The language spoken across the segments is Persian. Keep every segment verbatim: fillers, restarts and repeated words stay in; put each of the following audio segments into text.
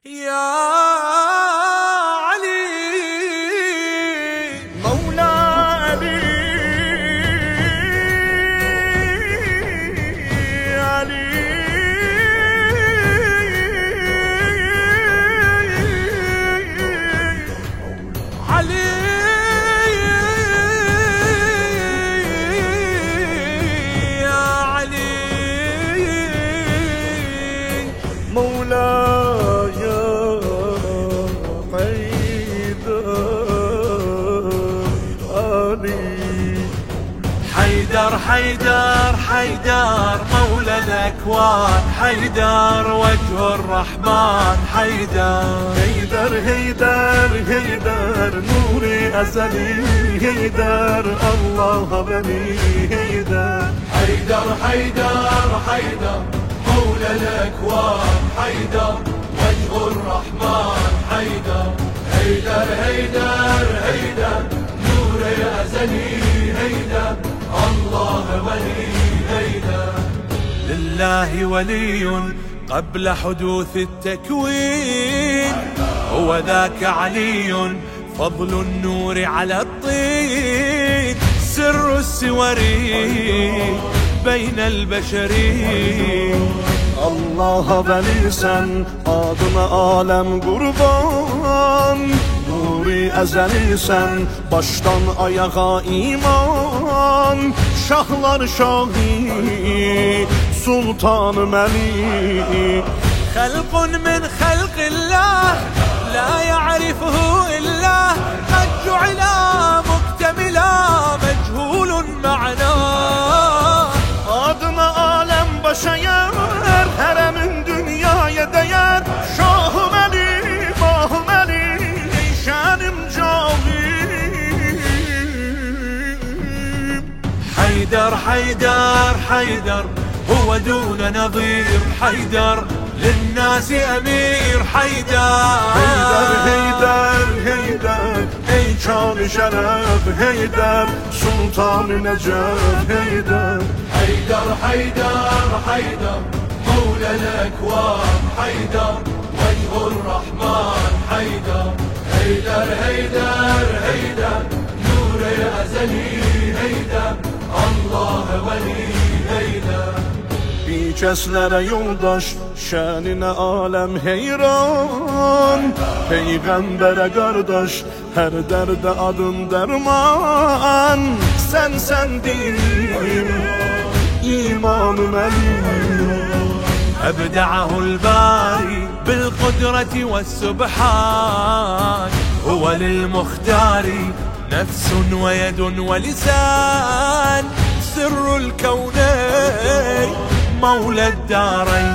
يا علي مولا علي علي علي يا علي مولاي حيدر حيدر حيدر مولى الأكوان، حيدر وجه الرحمن، حيدر هيدر هيدر هيدر نوري أزلي، هيدر الله بني هيدر حيدر حيدر حيدر مولى الأكوان، حيدر وجه الرحمن، حيدر هيدر هيدر هيدر نور أزلي، هيدر الله ولي، هيدر لله ولي قبل حدوث التكوين، هو ذاك علي فضل النور على الطين، سر السور بين البشرين. Allah veli sen, adına alem kurban, nuri ezeli sen, baştan ayağa iman, şahlar şahi, sultanı meli. خلق من خلق الله لا يعرفه إلا قد جعل مكتملا مجهول معناه. Adına alem başa yer, heremin dünyaya değer, şahım eli, mahım eli, şanim calim. حيدر حيدر حيدر هو دون نظير، حيدر للناس أمير، حيدر Heyder, Heyder, Heyder, ey şan-ı şeref, Heyder, Sultan-ı Necef, Heyder. حيدر حيدر حيدر مولى الأكوان، حيدر وجه الرحمن، حيدر هيدر هيدر هيدر نور أزلي، هيدر الله ولي، هيدر Bir keslere yoldaş, şenine alem heyran, peygambere kardeş, her derde adın derman. Sen sen dinim, imanım elim. أبدعه الباري بالقدرة والسبحان، هو للمختار نفس ويد ولسان، سر الكونين مولى الدارين.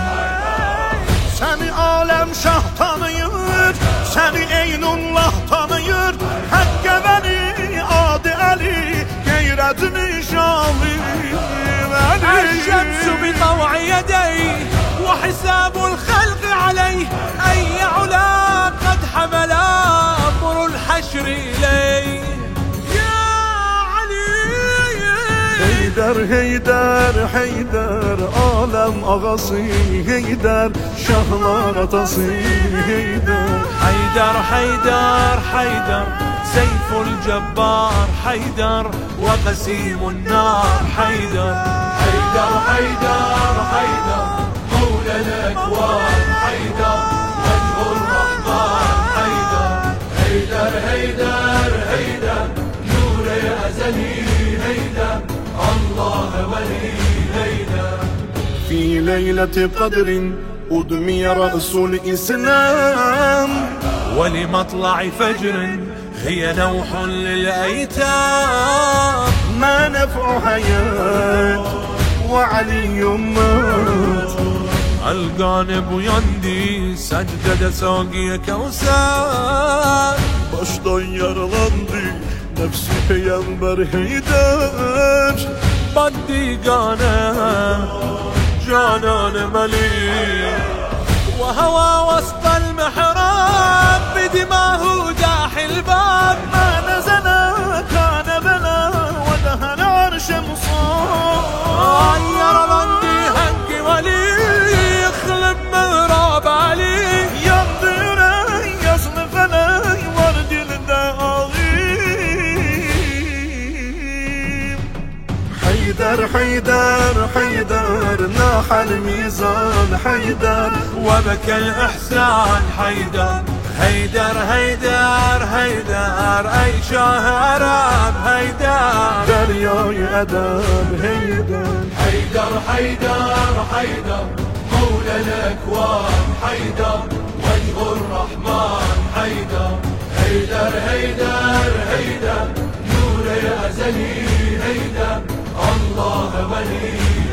Seni alem şah tanıyır, seni Eynullah tanıyır, Hakk'a veli, adı Ali, gayretini şalim Ali. الشمس بطوع يديه وحساب الخلق عليه، أي علا قد حمل أمر الحشر إليه. يا علي Heyder, Heyder, Heyder, alem ağası Heyder, şahlar atası Heyder. حيدر حيدر حيدر سيف الجبار، حيدر وقسيم النار، حيدر حيدر حيدر حيدر مولى الأكوان، حيدر وجه الرحمن، حيدر هيدر هيدر هيدر نور أزلي، هيدر الله ولي، هيدر في ليلة قدر أدمي رأس الإسلام، ولمطلع فجر هي نوح للأيتام. ما نفع حياة وعلي مات. القانب يندي سجد ساقي كوسان، Baştan yaralandı nefsi peygamber Heyder. بدي قانب جانان مليء، وهوى وسط المحراب بدماه داح الباب. ما نزل كان بلا ودهن عرش مصاب. غير بندي هنقي ولي يخلب مهراب علي، Yandı حيدر حيدر ناح الميزان حيدر وبكى الإحسان حيدر هيدر هيدر هيدر أي شاهر بهيدر درياي أدب هيدر حيدر حيدر حيدر مولى الأكوان حيدر وجه الرحمن حيدر هيدر هيدر هيدر نور الأزلي هيدر الله ولي